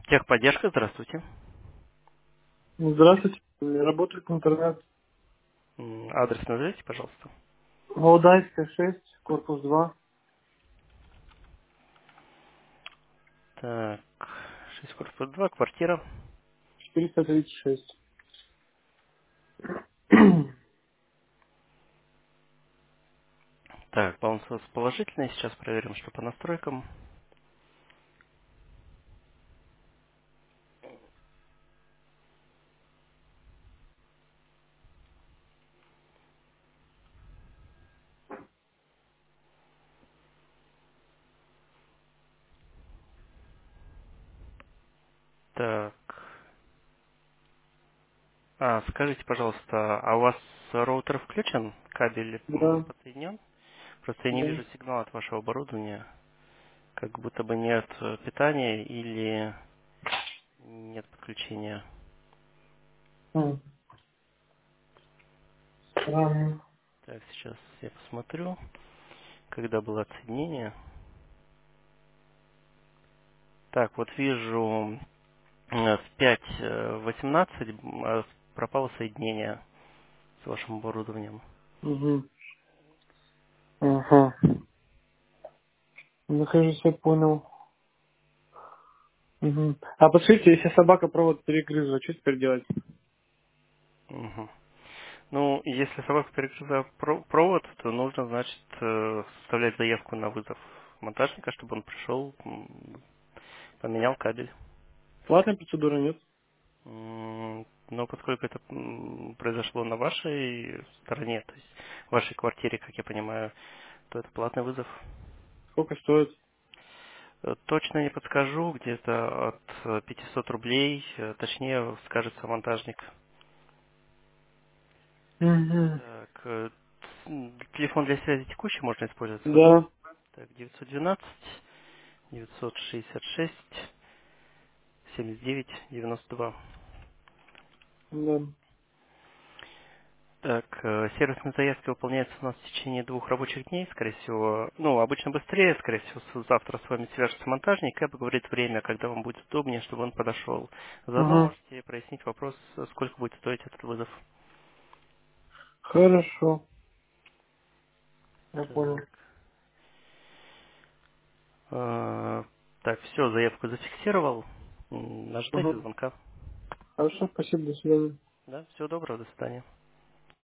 Техподдержка, здравствуйте. Здравствуйте, работает интернет. Адрес назовите, пожалуйста. Валдайская, 6, корпус 2, Так, 6 корпус 2, квартира. 436. Так, баланс у вас положительный. Сейчас проверим, что по настройкам. Так, скажите, пожалуйста, а у вас роутер включен? Кабель Да, подсоединен? Просто я не да. вижу сигнала от вашего оборудования. Как будто бы нет питания или нет подключения. М, Странно. Так, сейчас я посмотрю, когда было отсоединение. Так, вот вижу в 5:18 пропало соединение с вашим оборудованием. Угу. Ага. Ну, кажется, я понял. Угу. А подскажите, если собака провод перегрызла, что теперь делать? Мгм. Ну, если собака перегрызла провод, то нужно, значит, составлять заявку на вызов монтажника, чтобы он пришел, поменял кабель. Платной процедуры нет? Но поскольку это произошло на вашей стороне, то есть в вашей квартире, как я понимаю, то это платный вызов. Сколько стоит? Точно не подскажу, где-то от 500 рублей, точнее скажется монтажник. Угу. Так, телефон для связи текущий можно использовать свой, да? Да, Так, 912 966 79 92. да. Так, сервисные заявки выполняются у нас в течение 2 рабочих дней, скорее всего, ну, обычно быстрее, скорее всего, завтра с вами свяжется монтажник и обговорит время, когда вам будет удобнее, чтобы он подошел. Заодно Угу. можете прояснить вопрос, сколько будет стоить этот вызов. Хорошо, я понял. Так, так, все, заявку зафиксировал. Ожидайте Угу. звонка. Хорошо, спасибо, до свидания. Да, всего доброго, до свидания.